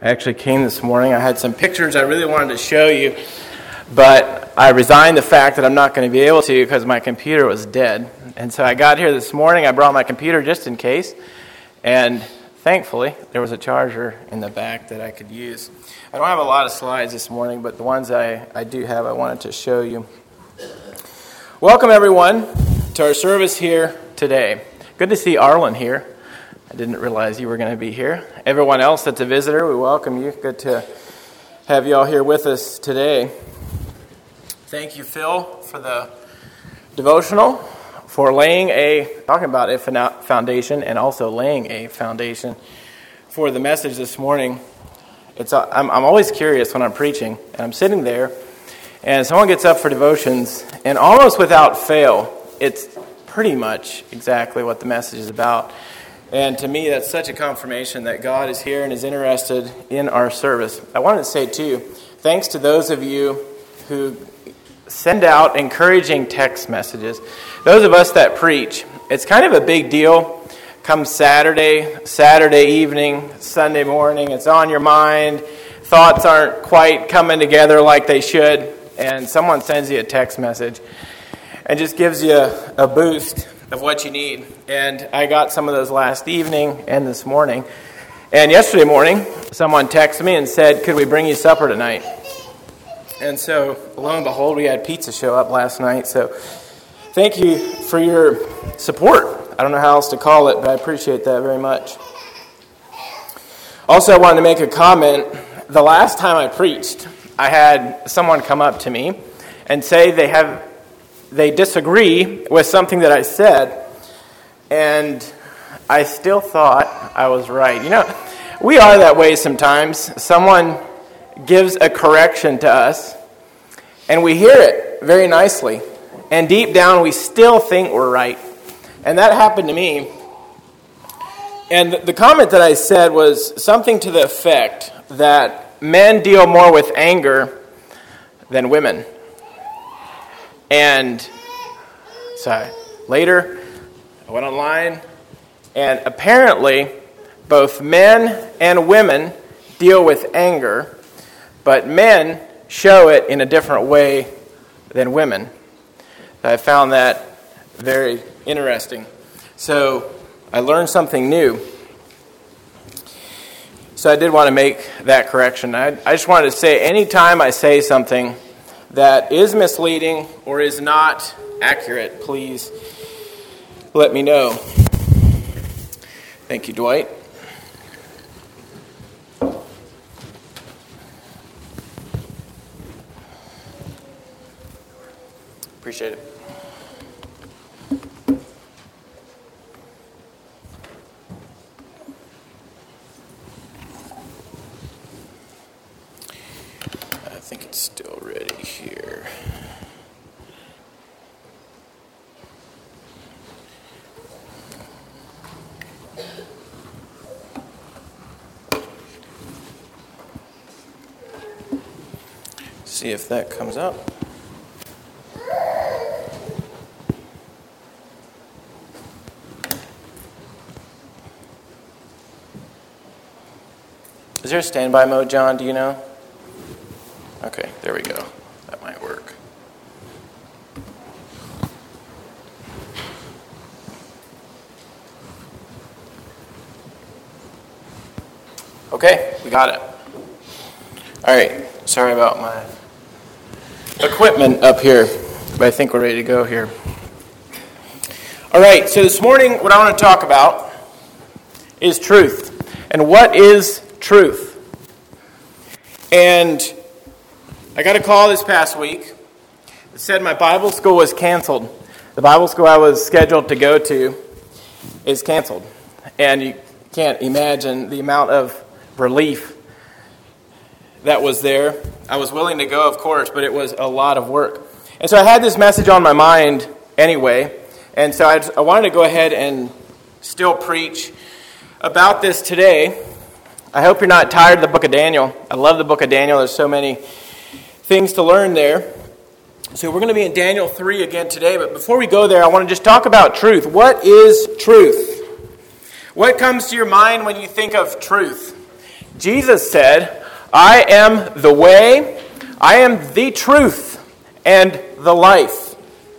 I actually came this morning. I had some pictures I really wanted to show you, but I resigned the fact that I'm not going to be able to because my computer was dead. And so I got here this morning. I brought my computer just in case, and thankfully there was a charger in the back that I could use. I don't have a lot of slides this morning, but the ones I do have I wanted to show you. Welcome everyone to our service here today. Good to see Arlen here. I didn't realize you were going to be here. Everyone else that's a visitor, we welcome you. Good to have you all here with us today. Thank you, Phil, for the devotional, for talking about a foundation, and also laying a foundation for the message this morning. I'm always curious when I'm preaching, and I'm sitting there, and someone gets up for devotions, and almost without fail, it's pretty much exactly what the message is about. And to me, that's such a confirmation that God is here and is interested in our service. I wanted to say, too, thanks to those of you who send out encouraging text messages. Those of us that preach, it's kind of a big deal. Come Saturday evening, Sunday morning, it's on your mind. Thoughts aren't quite coming together like they should. And someone sends you a text message and just gives you a boost of what you need. And I got some of those last evening and this morning. And yesterday morning, someone texted me and said, could we bring you supper tonight? And so, lo and behold, we had pizza show up last night. So thank you for your support. I don't know how else to call it, but I appreciate that very much. Also, I wanted to make a comment. The last time I preached, I had someone come up to me and say they disagree with something that I said, and I still thought I was right. You know, we are that way sometimes. Someone gives a correction to us, and we hear it very nicely, and deep down we still think we're right. And that happened to me. And the comment that I said was something to the effect that men deal more with anger than women. And so later, I went online, and apparently both men and women deal with anger, but men show it in a different way than women. I found that very interesting. So I learned something new. So I did want to make that correction. I just wanted to say, anytime I say something that is misleading or is not accurate, please let me know. Thank you, Dwight. Appreciate it. I think it's still ready here. See if that comes up. Is there a standby mode, John? Do you know? Okay, there we go. That might work. Okay, we got it. All right, sorry about my equipment up here, but I think we're ready to go here. All right, so this morning what I want to talk about is truth. And what is truth? And I got a call this past week that said my Bible school was canceled. The Bible school I was scheduled to go to is canceled. And you can't imagine the amount of relief that was there. I was willing to go, of course, but it was a lot of work. And so I had this message on my mind anyway. And so I wanted to go ahead and still preach about this today. I hope you're not tired of the book of Daniel. I love the book of Daniel. There's so many things to learn there. So we're going to be in Daniel 3 again today. But before we go there, I want to just talk about truth. What is truth? What comes to your mind when you think of truth? Jesus said, I am the way, I am the truth, and the life.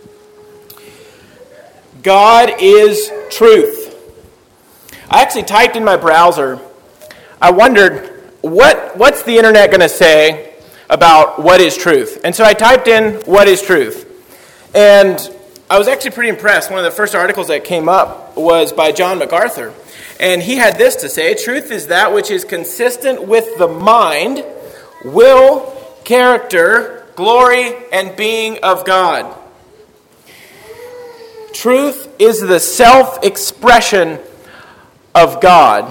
God is truth. I actually typed in my browser, I wondered, what's the internet going to say about what is truth? And so I typed in, what is truth? And I was actually pretty impressed. One of the first articles that came up was by John MacArthur. And he had this to say, truth is that which is consistent with the mind, will, character, glory, and being of God. Truth is the self-expression of God.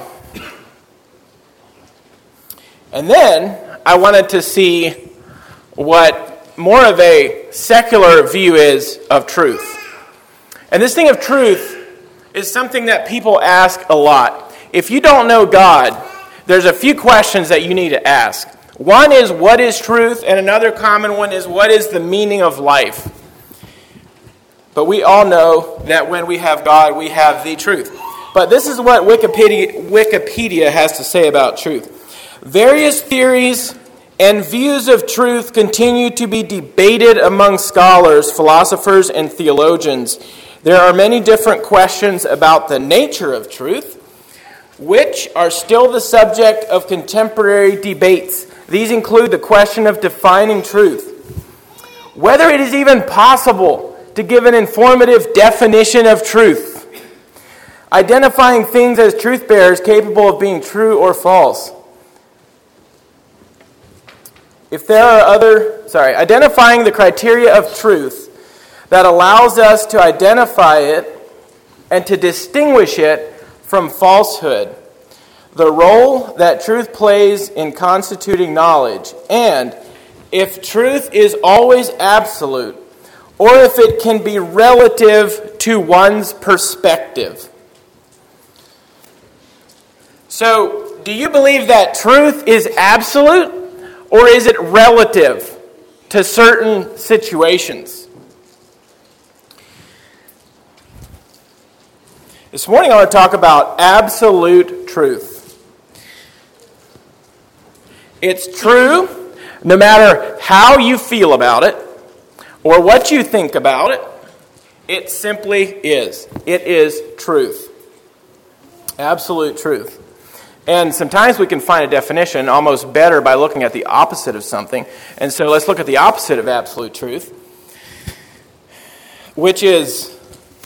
And then I wanted to see what more of a secular view is of truth. And this thing of truth is something that people ask a lot. If you don't know God, there's a few questions that you need to ask. One is, what is truth? And another common one is, what is the meaning of life? But we all know that when we have God, we have the truth. But this is what Wikipedia has to say about truth. Various theories and views of truth continue to be debated among scholars, philosophers, and theologians. There are many different questions about the nature of truth, which are still the subject of contemporary debates. These include the question of defining truth, whether it is even possible to give an informative definition of truth, identifying things as truth bearers capable of being true or false. Identifying the criteria of truth that allows us to identify it and to distinguish it from falsehood, the role that truth plays in constituting knowledge, and if truth is always absolute, or if it can be relative to one's perspective. So, do you believe that truth is absolute, or is it relative to certain situations? This morning I want to talk about absolute truth. It's true no matter how you feel about it or what you think about it. It simply is. It is truth. Absolute truth. And sometimes we can find a definition almost better by looking at the opposite of something. And so let's look at the opposite of absolute truth, which is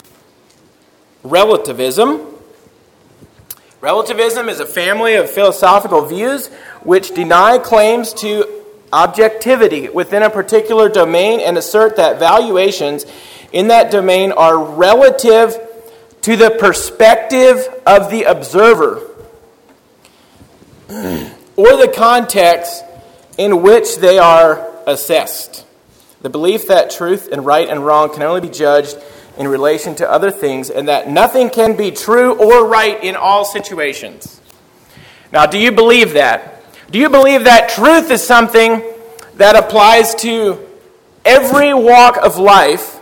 relativism. Relativism is a family of philosophical views which deny claims to objectivity within a particular domain and assert that valuations in that domain are relative to the perspective of the observer or the context in which they are assessed. The belief that truth and right and wrong can only be judged in relation to other things, and that nothing can be true or right in all situations. Now, do you believe that? Do you believe that truth is something that applies to every walk of life?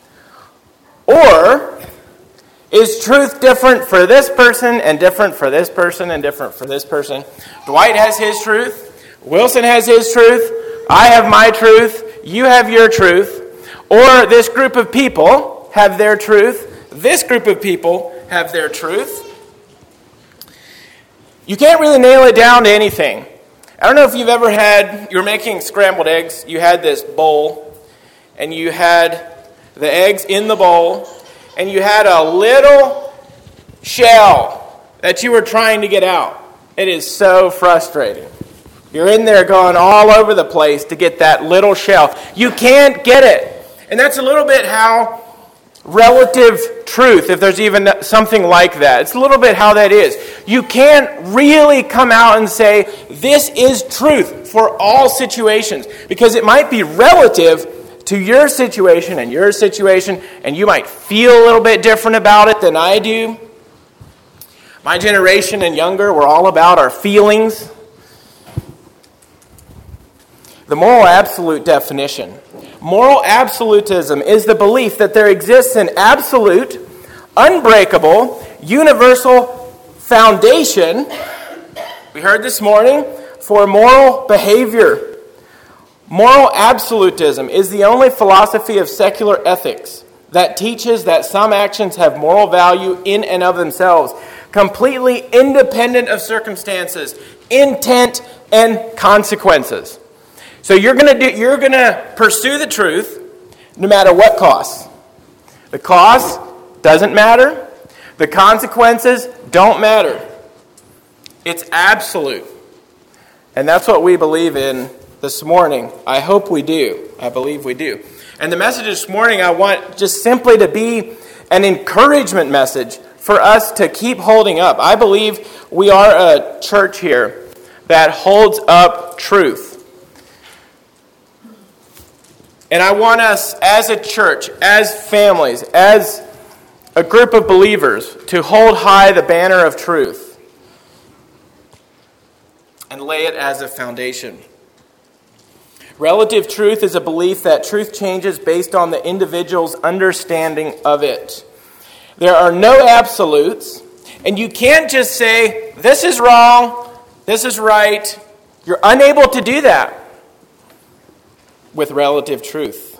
Or is truth different for this person and different for this person and different for this person? Dwight has his truth. Wilson has his truth. I have my truth. You have your truth. Or this group of people have their truth. This group of people have their truth. You can't really nail it down to anything. I don't know if you've ever you're making scrambled eggs, you had this bowl, and you had the eggs in the bowl, and you had a little shell that you were trying to get out. It is so frustrating. You're in there going all over the place to get that little shell. You can't get it. And that's a little bit how relative truth, if there's even something like that, it's a little bit how that is. You can't really come out and say, this is truth for all situations, because it might be relative to your situation, and you might feel a little bit different about it than I do. My generation and younger, we're all about our feelings. The moral absolute definition. Moral absolutism is the belief that there exists an absolute, unbreakable, universal foundation We heard this morning, for moral behavior. Moral absolutism is the only philosophy of secular ethics that teaches that some actions have moral value in and of themselves, completely independent of circumstances, intent, and consequences. So you're going to pursue the truth no matter what costs. The cost doesn't matter. The consequences don't matter. It's absolute. And that's what we believe in this morning. I hope we do. I believe we do. And the message this morning, I want just simply to be an encouragement message for us to keep holding up. I believe we are a church here that holds up truth. And I want us as a church, as families, as a group of believers to hold high the banner of truth and lay it as a foundation. Relative truth is a belief that truth changes based on the individual's understanding of it. There are no absolutes, and you can't just say, this is wrong, this is right. You're unable to do that with relative truth.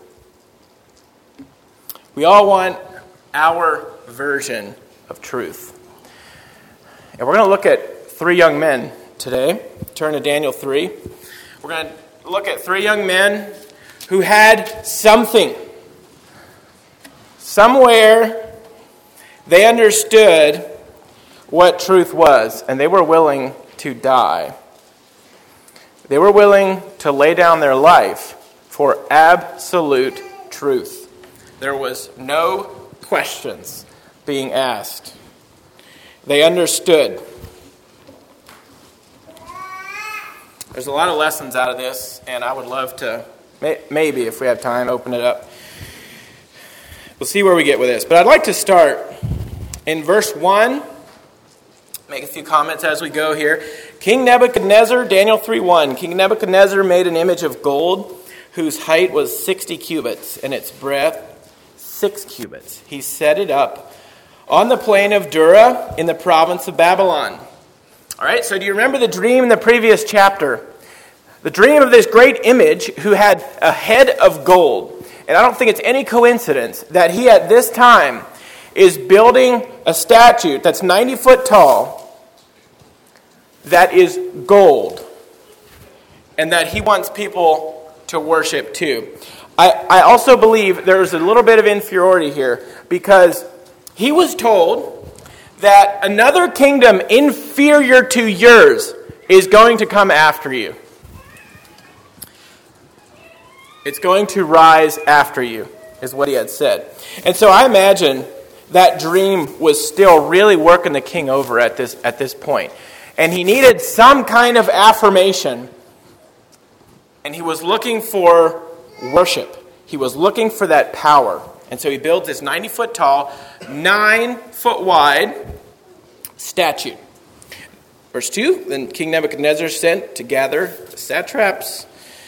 We all want our version of truth. And we're going to look at 3 young men today. Turn to Daniel 3. We're going to look at 3 young men who had something. Somewhere they understood what truth was, and they were willing to die. They were willing to lay down their life for absolute truth. There was no questions being asked. They understood. There's a lot of lessons out of this, and I would love to, maybe if we have time, open it up. We'll see where we get with this. But I'd like to start in verse 1. Make a few comments as we go here. King Nebuchadnezzar, Daniel 3:1. King Nebuchadnezzar made an image of gold whose height was 60 cubits and its breadth 6 cubits. He set it up on the plain of Dura in the province of Babylon. All right, so do you remember the dream in the previous chapter? The dream of this great image who had a head of gold. And I don't think it's any coincidence that he at this time is building a statue that's 90 foot tall that is gold and that he wants people to worship too. I also believe there's a little bit of inferiority here because he was told that another kingdom inferior to yours is going to come after you. It's going to rise after you, is what he had said. And so I imagine that dream was still really working the king over at this point. And he needed some kind of affirmation. And he was looking for worship. He was looking for that power. And so he builds this 90 foot tall, 9 foot wide statue. Verse 2, then King Nebuchadnezzar sent to gather the satraps,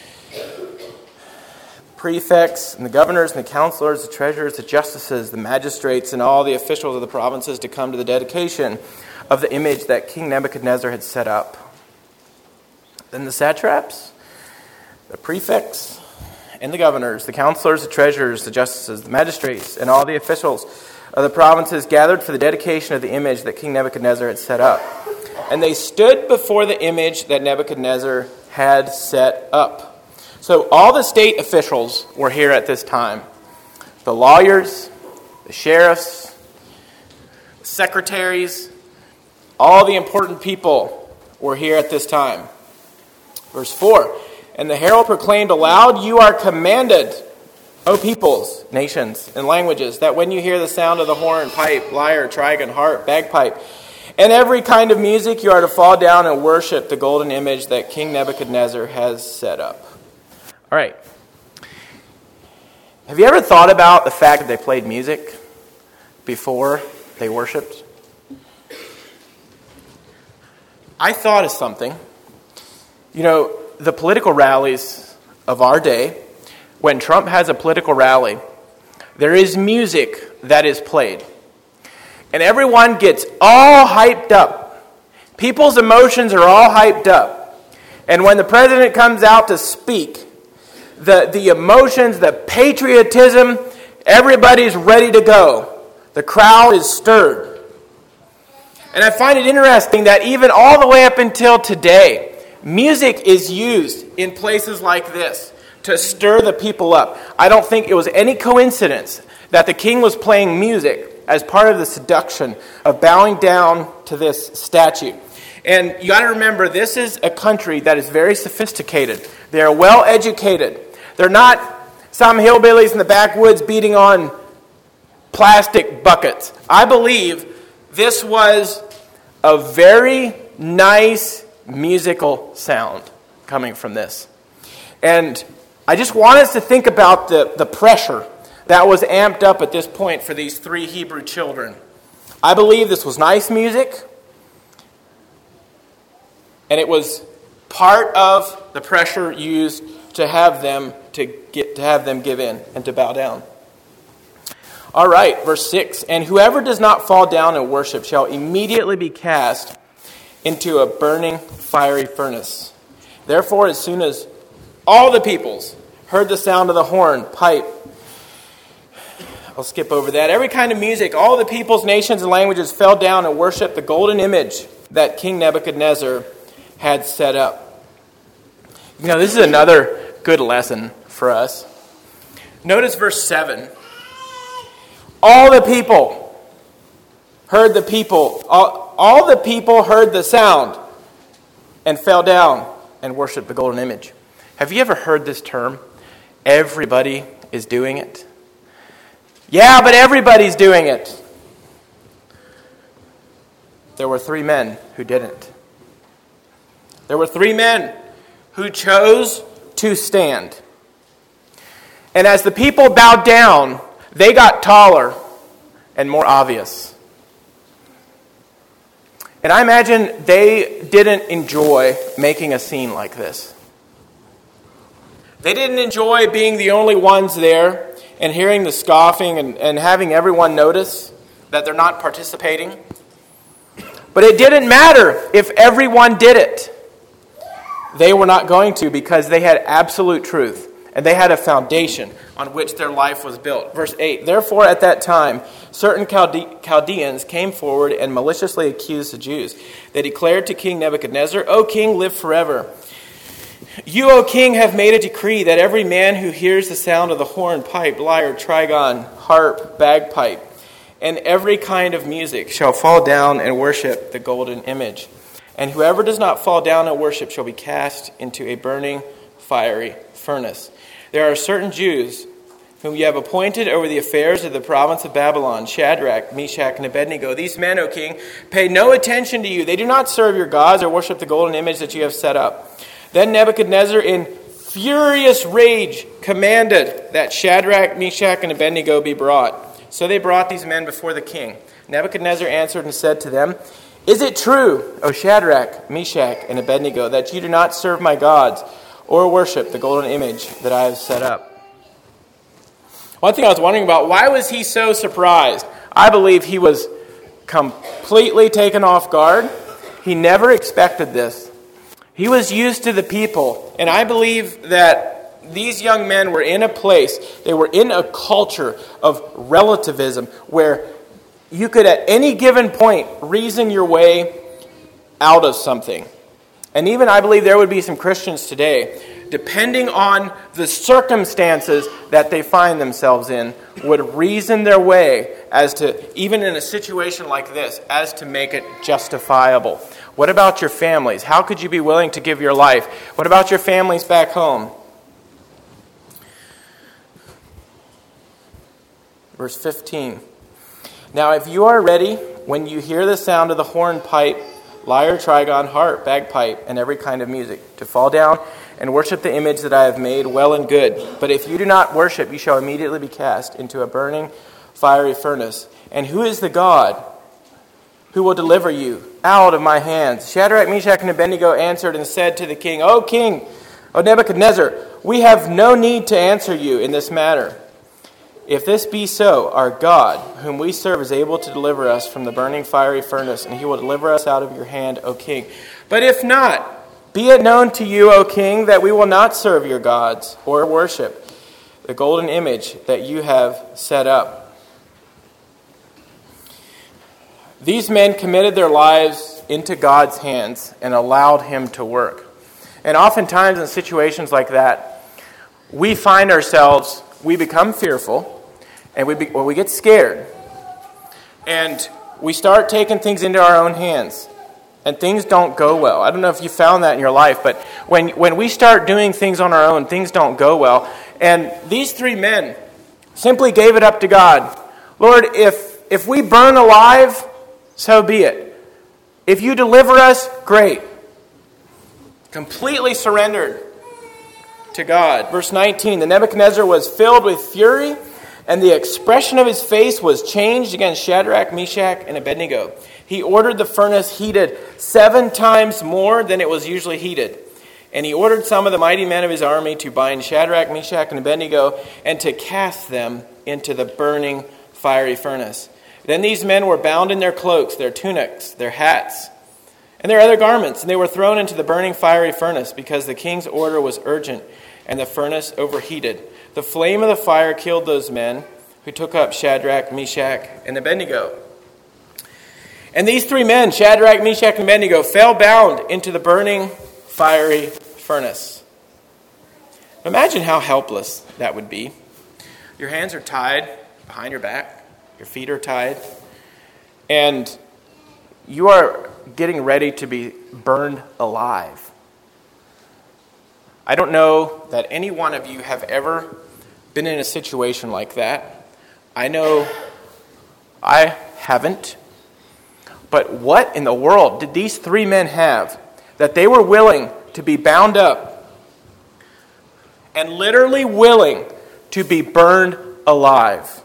prefects, and the governors, and the counselors, the treasurers, the justices, the magistrates, and all the officials of the provinces to come to the dedication of the image that King Nebuchadnezzar had set up. Then the satraps, the prefects, and the governors, the counselors, the treasurers, the justices, the magistrates, and all the officials of the provinces gathered for the dedication of the image that King Nebuchadnezzar had set up. And they stood before the image that Nebuchadnezzar had set up. So all the state officials were here at this time. The lawyers, the sheriffs, the secretaries, all the important people were here at this time. Verse 4, and the herald proclaimed aloud, you are commanded, O peoples, nations, and languages, that when you hear the sound of the horn, pipe, lyre, trigon, harp, bagpipe, and every kind of music, you are to fall down and worship the golden image that King Nebuchadnezzar has set up. All right. Have you ever thought about the fact that they played music before they worshipped? I thought of something. You know, the political rallies of our day, when Trump has a political rally, there is music that is played. And everyone gets all hyped up People's emotions are all hyped up. And when the president comes out to speak, the emotions, the patriotism, everybody's ready to go. The crowd is stirred. And I find it interesting that even all the way up until today, music is used in places like this to stir the people up. I don't think it was any coincidence that the king was playing music as part of the seduction of bowing down to this statue. And you got to remember, this is a country that is very sophisticated. They are well educated. They're not some hillbillies in the backwoods beating on plastic buckets. I believe this was a very nice musical sound coming from this. And I just want us to think about the pressure that was amped up at this point for these 3 Hebrew children. I believe this was nice music, and it was part of the pressure used to have them give in and to bow down. All right, verse 6. And whoever does not fall down and worship shall immediately be cast into a burning fiery furnace. Therefore, as soon as all the peoples heard the sound of the horn, pipe, I'll skip over that. Every kind of music, all the peoples, nations, and languages fell down and worshipped the golden image that King Nebuchadnezzar had set up. You know, this is another good lesson for us. Notice verse 7. All the people heard the people. All the people heard the sound and fell down and worshipped the golden image. Have you ever heard this term? Everybody is doing it. Yeah, but everybody's doing it. There were 3 men who didn't. There were 3 men who chose to stand. And as the people bowed down, they got taller and more obvious. And I imagine they didn't enjoy making a scene like this. They didn't enjoy being the only ones there and hearing the scoffing and having everyone notice that they're not participating. But it didn't matter if everyone did it. They were not going to, because they had absolute truth. And they had a foundation on which their life was built. Verse 8, therefore at that time, certain Chaldeans came forward and maliciously accused the Jews. They declared to King Nebuchadnezzar, O king, live forever. You, O king, have made a decree that every man who hears the sound of the horn, pipe, lyre, trigon, harp, bagpipe, and every kind of music shall fall down and worship the golden image. And whoever does not fall down and worship shall be cast into a burning, fiery furnace. There are certain Jews whom you have appointed over the affairs of the province of Babylon, Shadrach, Meshach, and Abednego. These men, O king, pay no attention to you. They do not serve your gods or worship the golden image that you have set up. Then Nebuchadnezzar, in furious rage, commanded that Shadrach, Meshach, and Abednego be brought. So they brought these men before the king. Nebuchadnezzar answered and said to them, Is it true, O Shadrach, Meshach, and Abednego, that you do not serve my gods or worship the golden image that I have set up? One thing I was wondering about, why was he so surprised? I believe he was completely taken off guard. He never expected this. He was used to the people, and I believe that these young men were in a place, they were in a culture of relativism where you could at any given point reason your way out of something. And even I believe there would be some Christians today, depending on the circumstances that they find themselves in, would reason their way as to, even in a situation like this, as to make it justifiable. What about your families? How could you be willing to give your life? What about your families back home? Verse 15. Now if you are ready, when you hear the sound of the horn, pipe, lyre, trigon, harp, bagpipe, and every kind of music, to fall down and worship the image that I have made, well and good. But if you do not worship, you shall immediately be cast into a burning, fiery furnace. And who is the God who will deliver you out of my hands? Shadrach, Meshach, and Abednego answered and said to the king, O king, O Nebuchadnezzar, we have no need to answer you in this matter. If this be so, our God, whom we serve, is able to deliver us from the burning fiery furnace, and he will deliver us out of your hand, O king. But if not, be it known to you, O king, that we will not serve your gods or worship the golden image that you have set up." These men committed their lives into God's hands and allowed him to work. And oftentimes in situations like that, we find ourselves, we become fearful, and we get scared. And we start taking things into our own hands. And things don't go well. I don't know if you found that in your life, but when we start doing things on our own, things don't go well. And these three men simply gave it up to God. Lord, if we burn alive, so be it. If you deliver us, great. Completely surrendered to God. Verse 19, the Nebuchadnezzar was filled with fury, and the expression of his face was changed against Shadrach, Meshach, and Abednego. He ordered the furnace heated 7 times more than it was usually heated. And he ordered some of the mighty men of his army to bind Shadrach, Meshach, and Abednego and to cast them into the burning fiery furnace. Then these men were bound in their cloaks, their tunics, their hats, and their other garments, and they were thrown into the burning fiery furnace because the king's order was urgent and the furnace overheated. The flame of the fire killed those men who took up Shadrach, Meshach, and Abednego. And these 3 men, Shadrach, Meshach, and Abednego, fell bound into the burning fiery furnace. Imagine how helpless that would be. Your hands are tied behind your back. Your feet are tied. And you are getting ready to be burned alive. I don't know that any one of you have ever been in a situation like that. I know I haven't. But what in the world did these 3 men have that they were willing to be bound up and literally willing to be burned alive?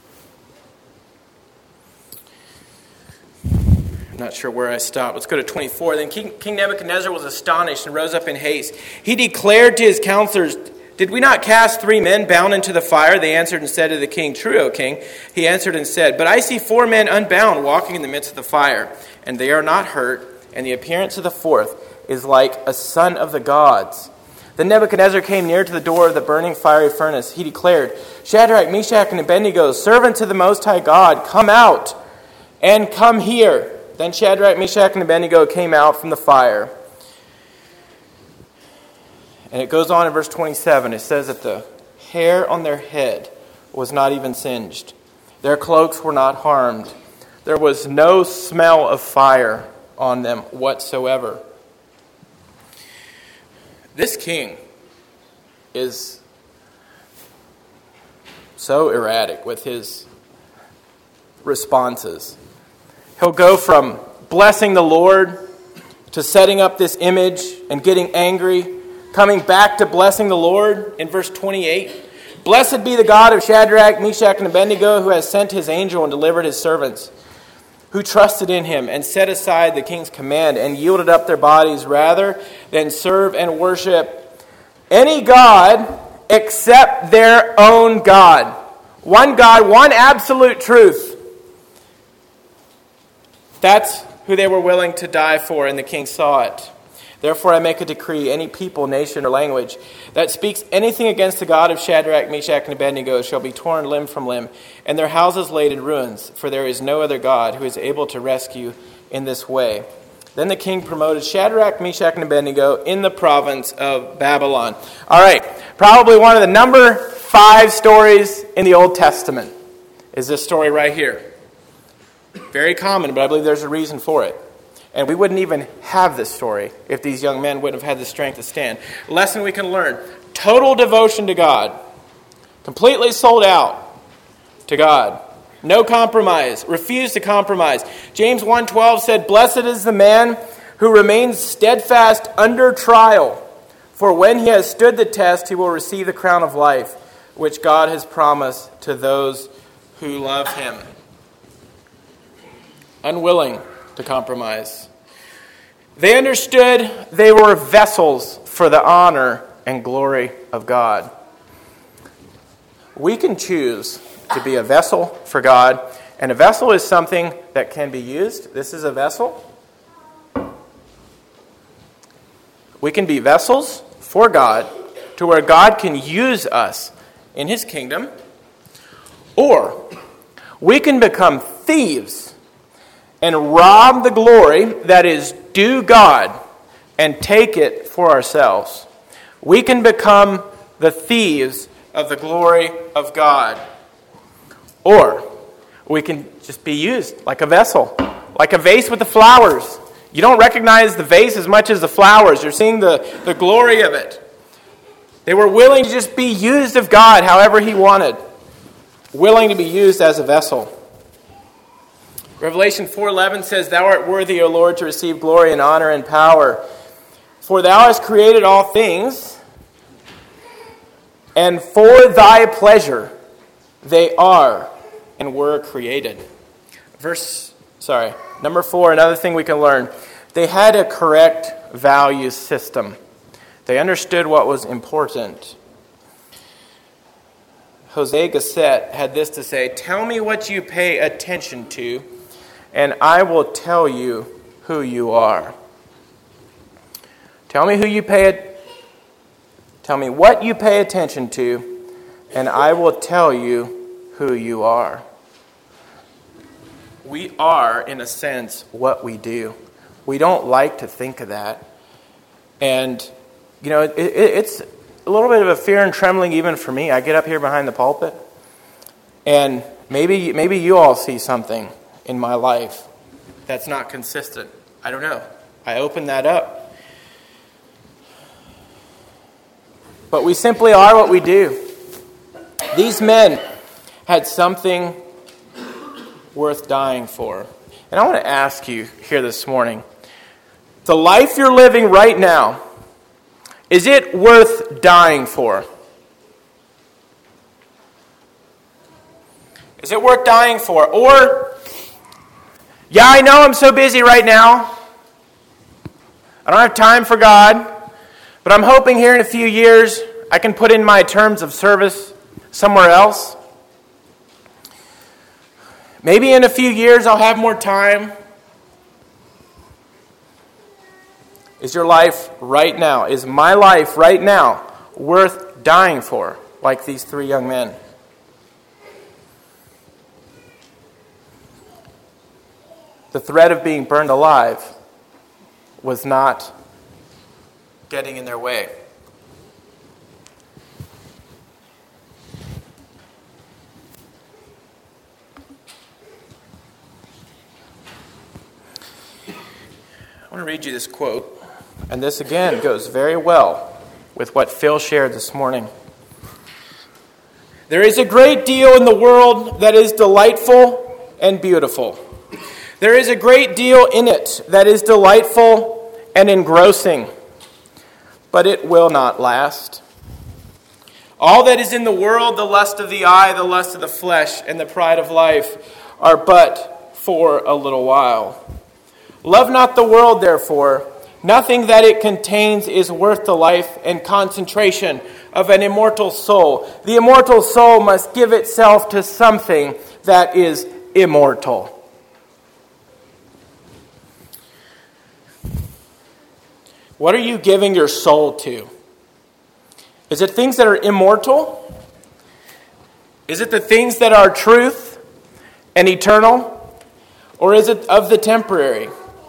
I'm not sure where I stopped. Let's go to 24. Then King Nebuchadnezzar was astonished and rose up in haste. He declared to his counselors, "Did we not cast 3 men bound into the fire?" They answered and said to the king, "True, O king." He answered and said, "But I see 4 men unbound walking in the midst of the fire, and they are not hurt, and the appearance of the 4th is like a son of the gods." Then Nebuchadnezzar came near to the door of the burning fiery furnace. He declared, "Shadrach, Meshach, and Abednego, servants of the Most High God, come out and come here." Then Shadrach, Meshach, and Abednego came out from the fire. And it goes on in verse 27. It says that the hair on their head was not even singed. Their cloaks were not harmed. There was no smell of fire on them whatsoever. This king is so erratic with his responses. He'll go from blessing the Lord to setting up this image and getting angry, coming back to blessing the Lord in verse 28. "Blessed be the God of Shadrach, Meshach, and Abednego, who has sent his angel and delivered his servants, who trusted in him and set aside the king's command and yielded up their bodies rather than serve and worship any god except their own God." One God, one absolute truth. That's who they were willing to die for, and the king saw it. "Therefore I make a decree, any people, nation, or language that speaks anything against the God of Shadrach, Meshach, and Abednego shall be torn limb from limb, and their houses laid in ruins, for there is no other God who is able to rescue in this way." Then the king promoted Shadrach, Meshach, and Abednego in the province of Babylon. All right, probably one of the number 5 stories in the Old Testament is this story right here. Very common, but I believe there's a reason for it. And we wouldn't even have this story if these young men wouldn't have had the strength to stand. Lesson we can learn: total devotion to God. Completely sold out to God. No compromise. Refuse to compromise. James 1:12 said, "Blessed is the man who remains steadfast under trial. For when he has stood the test, he will receive the crown of life, which God has promised to those who love him." Unwilling to compromise. They understood they were vessels for the honor and glory of God. we can choose to be a vessel for God, and a vessel is something that can be used. This is a vessel. We can be vessels for God to where God can use us in His kingdom, or we can become thieves and rob the glory that is due God and take it for ourselves. We can become the thieves of the glory of God. Or we can just be used like a vessel, like a vase with the flowers. You don't recognize the vase as much as the flowers. You're seeing the glory of it. They were willing to just be used of God however He wanted. Willing to be used as a vessel. Revelation 4:11 says, "Thou art worthy, O Lord, to receive glory and honor and power. For Thou hast created all things, and for Thy pleasure they are and were created." Number 4, another thing we can learn. They had a correct value system. They understood what was important. Jose Gasset had this to say, "Tell me what you pay attention to, and I will tell you who you are." Tell me what you pay attention to, and I will tell you who you are. We are, in a sense, what we do. We don't like to think of that. And, it's a little bit of a fear and trembling even for me. I get up here behind the pulpit, and maybe you all see something in my life that's not consistent. I don't know. I open that up. But we simply are what we do. These men had something worth dying for. And I want to ask you here this morning, the life you're living right now, is it worth dying for? Is it worth dying for? Or, yeah, I know I'm so busy right now. I don't have time for God, but I'm hoping here in a few years I can put in my terms of service somewhere else. Maybe in a few years I'll have more time. Is your life right now, is my life right now worth dying for, like these 3 young men? The threat of being burned alive was not getting in their way. I want to read you this quote, and this again goes very well with what Phil shared this morning. "There is a great deal in the world that is delightful and beautiful. There is a great deal in it that is delightful and engrossing, but it will not last. All that is in the world, the lust of the eye, the lust of the flesh, and the pride of life, are but for a little while. Love not the world, therefore. Nothing that it contains is worth the life and concentration of an immortal soul. The immortal soul must give itself to something that is immortal." What are you giving your soul to? Is it things that are immortal? Is it the things that are truth and eternal? Or is it of the temporary?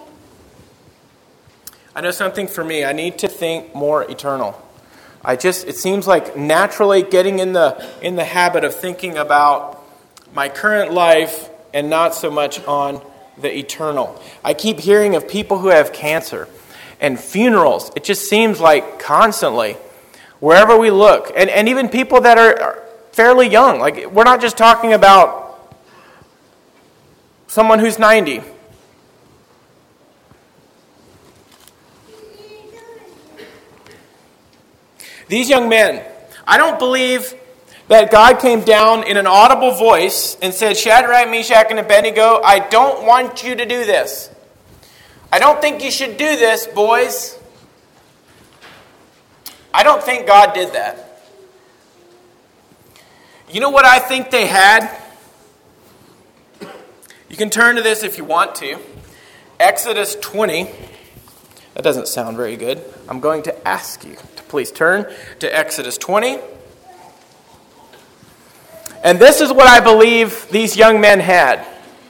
I know something for me. I need to think more eternal. It seems like naturally getting in the habit of thinking about my current life and not so much on the eternal. I keep hearing of people who have cancer and funerals. It just seems like constantly, wherever we look, and even people that are fairly young. Like, we're not just talking about someone who's 90. These young men, I don't believe that God came down in an audible voice and said, "Shadrach, Meshach, and Abednego, I don't want you to do this. I don't think you should do this, boys." I don't think God did that. You know what I think they had? You can turn to this if you want to. Exodus 20. That doesn't sound very good. I'm going to ask you to please turn to Exodus 20. And this is what I believe these young men had.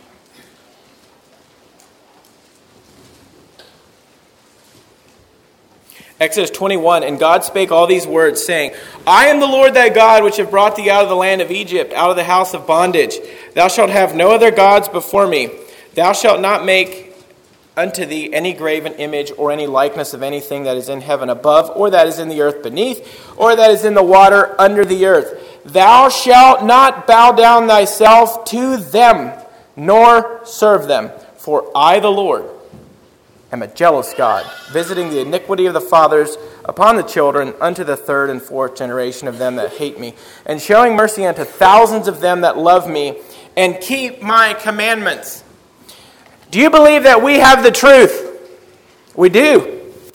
Exodus 21, and God spake all these words, saying, I am the Lord thy God, which have brought thee out of the land of Egypt, out of the house of bondage. Thou shalt have no other gods before me. Thou shalt not make unto thee any graven image or any likeness of anything that is in heaven above, or that is in the earth beneath, or that is in the water under the earth. Thou shalt not bow down thyself to them, nor serve them. For I, the Lord, am a jealous God, visiting the iniquity of the fathers upon the children unto the third and fourth generation of them that hate me, and showing mercy unto thousands of them that love me and keep my commandments. Do you believe that we have the truth? We do.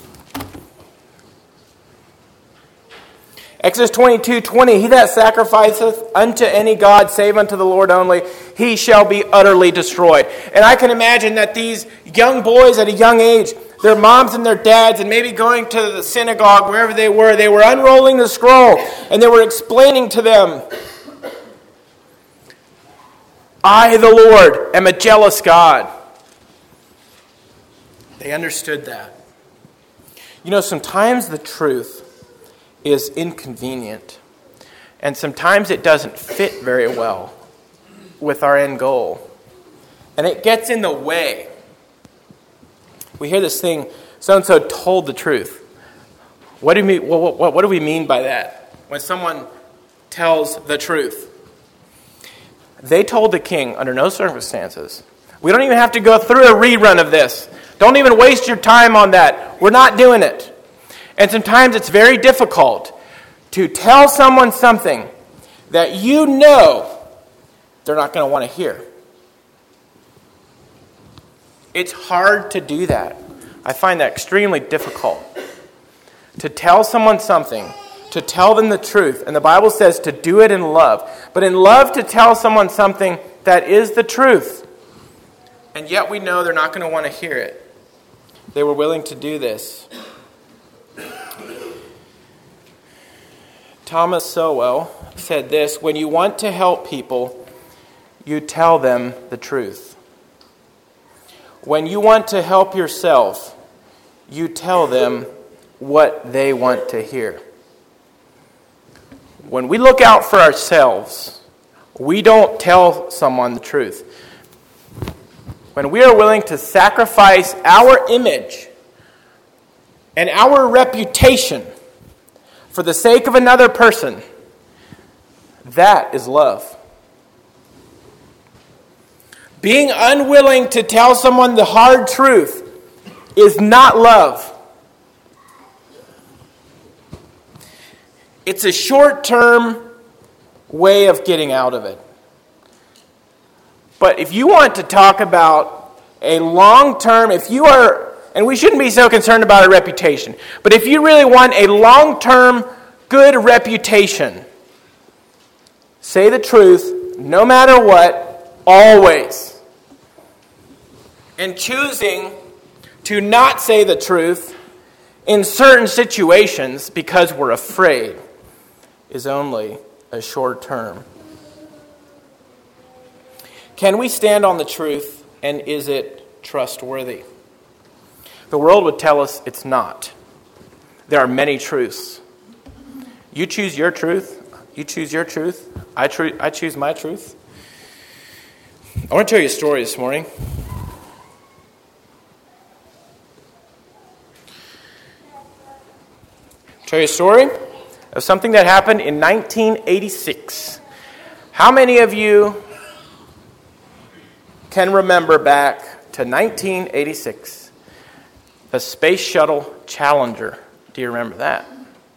Exodus 22:20, he that sacrificeth unto any god save unto the Lord only, he shall be utterly destroyed. And I can imagine that these young boys at a young age, their moms and their dads, and maybe going to the synagogue, wherever they were unrolling the scroll, and they were explaining to them, I, the Lord, am a jealous God. They understood that. You know, sometimes the truth is inconvenient, and sometimes it doesn't fit very well with our end goal, and it gets in the way. We hear this thing, so-and-so told the truth. What do you mean? What do we mean by that? When someone tells the truth, they told the king under no circumstances. We don't even have to go through a rerun of this. Don't even waste your time on that. We're not doing it. And sometimes it's very difficult to tell someone something that you know they're not going to want to hear. It's hard to do that. I find that extremely difficult. To tell someone something, to tell them the truth. And the Bible says to do it in love. But in love to tell someone something that is the truth. And yet we know they're not going to want to hear it. They were willing to do this. Thomas Sowell said this, when you want to help people, you tell them the truth. When you want to help yourself, you tell them what they want to hear. When we look out for ourselves, we don't tell someone the truth. When we are willing to sacrifice our image and our reputation for the sake of another person, that is love. Being unwilling to tell someone the hard truth is not love. It's a short-term way of getting out of it. But if you want to talk about a long-term, and we shouldn't be so concerned about a reputation, but if you really want a long-term good reputation, say the truth no matter what, always. And choosing to not say the truth in certain situations because we're afraid is only a short term. Can we stand on the truth, and is it trustworthy? The world would tell us it's not. There are many truths. You choose your truth. You choose your truth. I choose my truth. I want to tell you a story this morning. Tell you a story of something that happened in 1986. How many of you can remember back to 1986? The Space Shuttle Challenger. Do you remember that?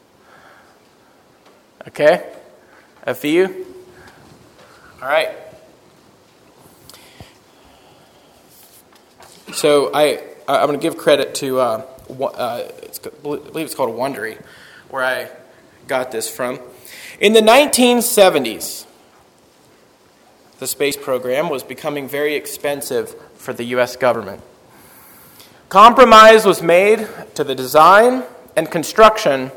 Okay? A few? All right. So I'm going to give credit to, I believe it's called Wondery, where I got this from. In the 1970s, the space program was becoming very expensive for the U.S. government. Compromise was made to the design and construction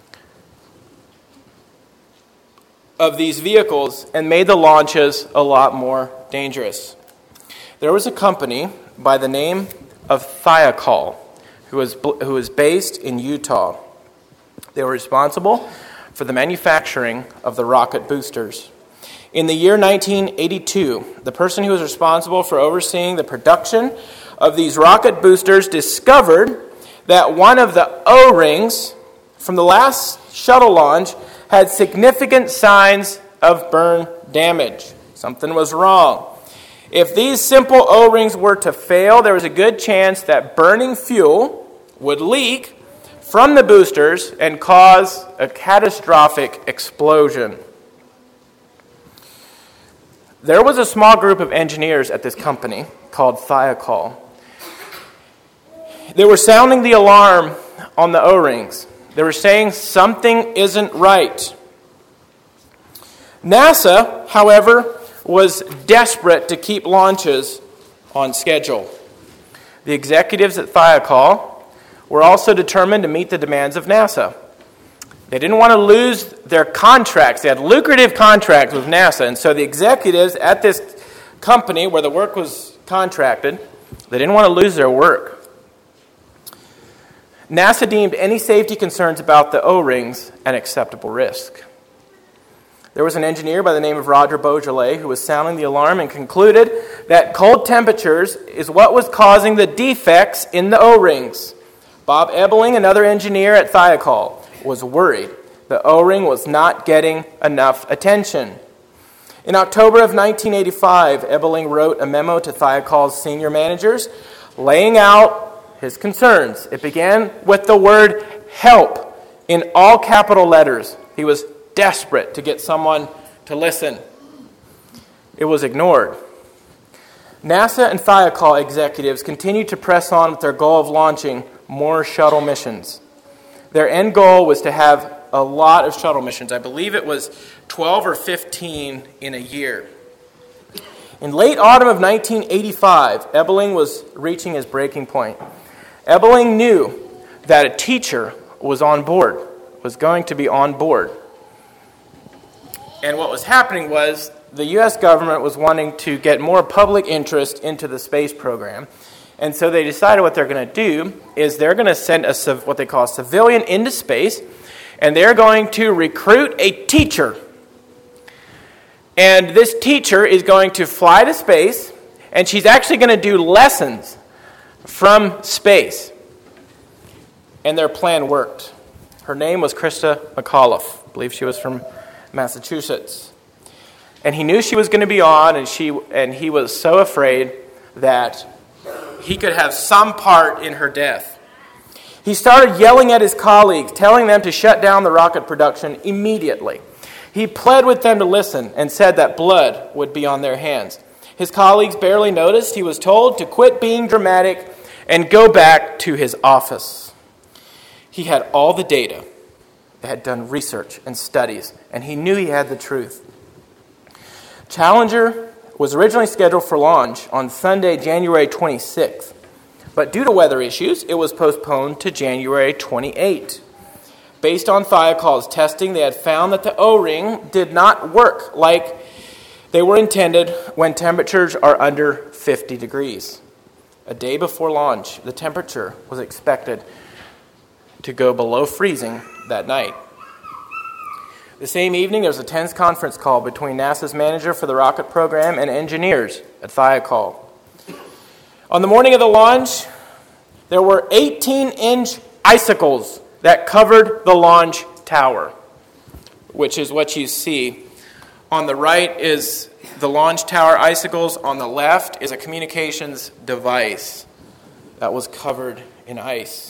of these vehicles and made the launches a lot more dangerous. There was a company by the name of Thiokol who was based in Utah. They were responsible for the manufacturing of the rocket boosters. In the year 1982, the person who was responsible for overseeing the production of these rocket boosters discovered that one of the O-rings from the last shuttle launch had significant signs of burn damage. Something was wrong. If these simple O-rings were to fail, there was a good chance that burning fuel would leak from the boosters and cause a catastrophic explosion. There was a small group of engineers at this company called Thiokol. They were sounding the alarm on the O-rings. They were saying something isn't right. NASA, however, was desperate to keep launches on schedule. The executives at Thiokol were also determined to meet the demands of NASA. They didn't want to lose their contracts. They had lucrative contracts with NASA, and so the executives at this company where the work was contracted, they didn't want to lose their work. NASA deemed any safety concerns about the O-rings an acceptable risk. There was an engineer by the name of Roger Beaujolais who was sounding the alarm and concluded that cold temperatures is what was causing the defects in the O-rings. Bob Ebeling, another engineer at Thiokol, was worried the O-ring was not getting enough attention. In October of 1985, Ebeling wrote a memo to Thiokol's senior managers laying out his concerns. It began with the word help in all capital letters. He was desperate to get someone to listen. It was ignored. NASA and Thiokol executives continued to press on with their goal of launching more shuttle missions. Their end goal was to have a lot of shuttle missions. I believe it was 12 or 15 in a year. In late autumn of 1985, Ebeling was reaching his breaking point. Ebeling knew that a teacher was going to be on board. And what was happening was the U.S. government was wanting to get more public interest into the space program. And so they decided what they're going to do is they're going to send what they call a civilian into space, and they're going to recruit a teacher. And this teacher is going to fly to space, and she's actually going to do lessons from space. And their plan worked. Her name was Christa McAuliffe. I believe she was from Massachusetts. And he knew she was going to be on, and he was so afraid that he could have some part in her death. He started yelling at his colleagues, telling them to shut down the rocket production immediately. He pled with them to listen and said that blood would be on their hands. His colleagues barely noticed. He was told to quit being dramatic and go back to his office. He had all the data. They had done research and studies, and he knew he had the truth. Challenger was originally scheduled for launch on Sunday, January 26th. But due to weather issues, it was postponed to January 28th. Based on Thiokol's testing, they had found that the O-ring did not work like they were intended when temperatures are under 50 degrees. A day before launch, the temperature was expected to go below freezing that night. The same evening, there was a tense conference call between NASA's manager for the rocket program and engineers at Thiokol. On the morning of the launch, there were 18-inch icicles that covered the launch tower, which is what you see. On the right is the launch tower icicles. On the left is a communications device that was covered in ice.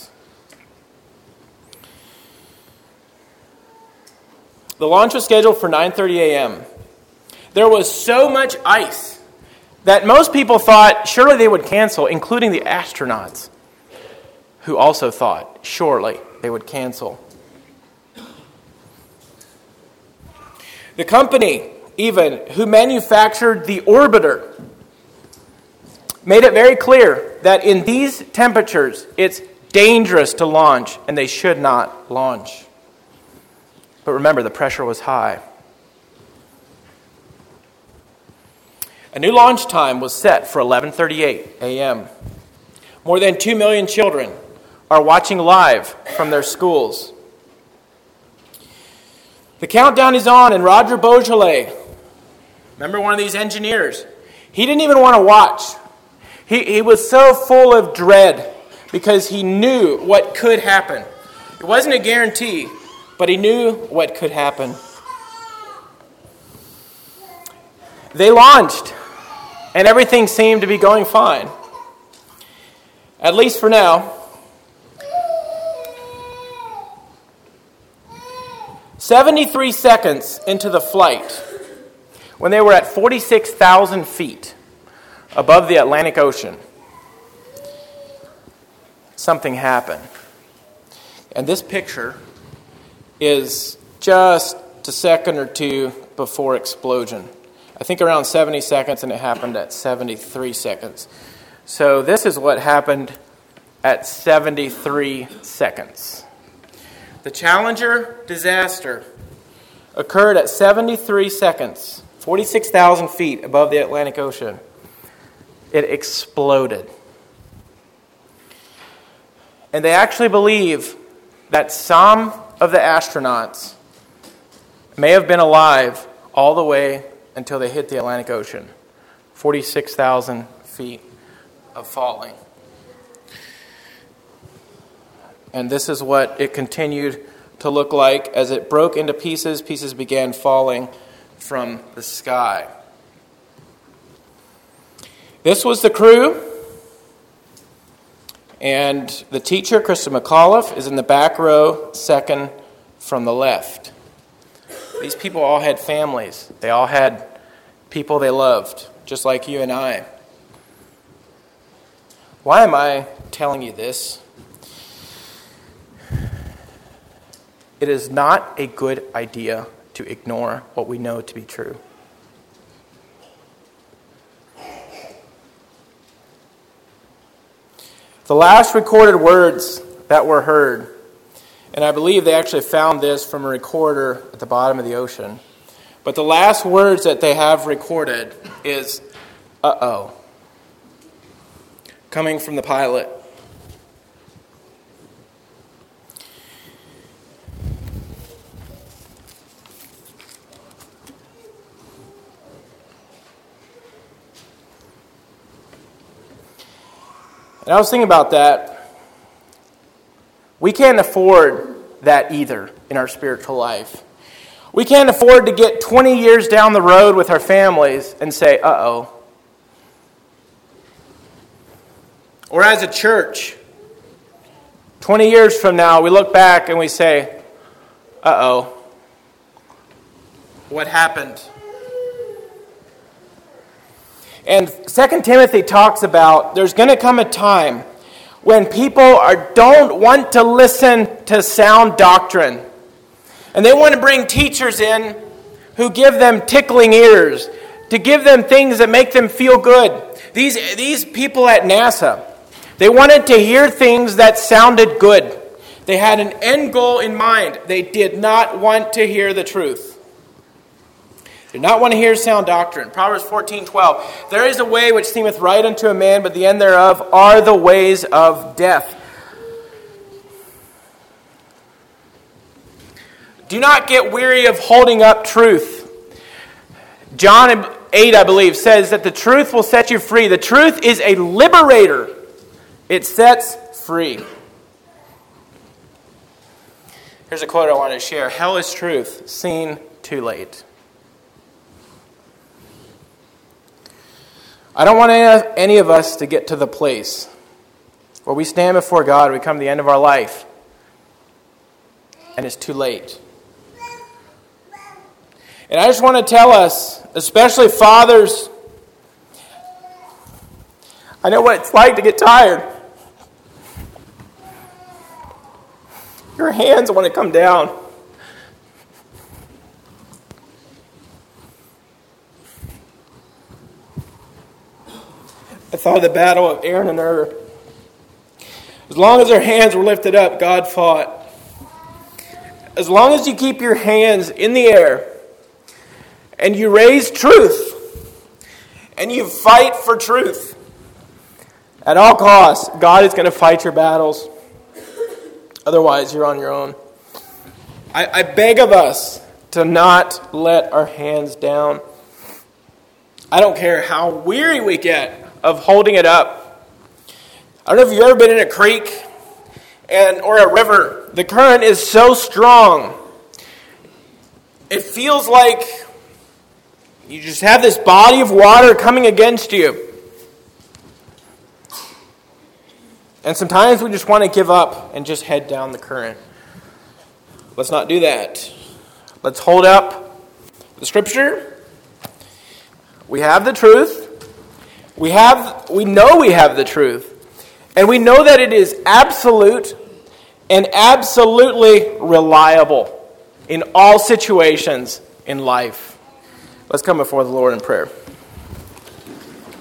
The launch was scheduled for 9:30 a.m. There was so much ice that most people thought surely they would cancel, including the astronauts, who also thought surely they would cancel. The company even, who manufactured the orbiter, made it very clear that in these temperatures, it's dangerous to launch, and they should not launch. But remember, the pressure was high. A new launch time was set for 11:38 a.m. More than 2 million children are watching live from their schools. The countdown is on, and Roger Beaujolais, remember one of these engineers, he didn't even want to watch. He was so full of dread because he knew what could happen. It wasn't a guarantee, but he knew what could happen. They launched, and everything seemed to be going fine. At least for now. 73 seconds into the flight, when they were at 46,000 feet above the Atlantic Ocean, something happened. And this picture is just a second or two before explosion. I think around 70 seconds, and it happened at 73 seconds. So this is what happened at 73 seconds. The Challenger disaster occurred at 73 seconds, 46,000 feet above the Atlantic Ocean. It exploded. And they actually believe that some of the astronauts may have been alive all the way until they hit the Atlantic Ocean. 46,000 feet of falling. And this is what it continued to look like as it broke into pieces. Pieces began falling from the sky. This was the crew. And the teacher, Krista McAuliffe, is in the back row, second from the left. These people all had families. They all had people they loved, just like you and I. Why am I telling you this? It is not a good idea to ignore what we know to be true. The last recorded words that were heard, and I believe they actually found this from a recorder at the bottom of the ocean, but the last words that they have recorded is, "Uh-oh," coming from the pilot. And I was thinking about that. We can't afford that either in our spiritual life. We can't afford to get 20 years down the road with our families and say, "Uh-oh." Or as a church, 20 years from now, we look back and we say, "Uh-oh, what happened?" And 2 Timothy talks about there's going to come a time when people don't want to listen to sound doctrine. And they want to bring teachers in who give them tickling ears, to give them things that make them feel good. These people at NASA, they wanted to hear things that sounded good. They had an end goal in mind. They did not want to hear the truth. Did not want to hear sound doctrine. Proverbs 14:12. There is a way which seemeth right unto a man, but the end thereof are the ways of death. Do not get weary of holding up truth. John 8, I believe, says that the truth will set you free. The truth is a liberator. It sets free. Here's a quote I want to share. Hell is truth, seen too late. I don't want any of us to get to the place where we stand before God, we come to the end of our life, and it's too late. And I just want to tell us, especially fathers, I know what it's like to get tired. Your hands want to come down. thought of the battle of Aaron and Ur. As long as their hands were lifted up, God fought. As long as you keep your hands in the air and you raise truth and you fight for truth, at all costs, God is going to fight your battles. Otherwise, you're on your own. I beg of us to not let our hands down. I don't care how weary we get of holding it up. I don't know if you've ever been in a creek or a river. The current is so strong. It feels like you just have this body of water coming against you. And sometimes we just want to give up and just head down the current. Let's not do that. Let's hold up the Scripture. We have the truth. We know we have the truth. And we know that it is absolute and absolutely reliable in all situations in life. Let's come before the Lord in prayer.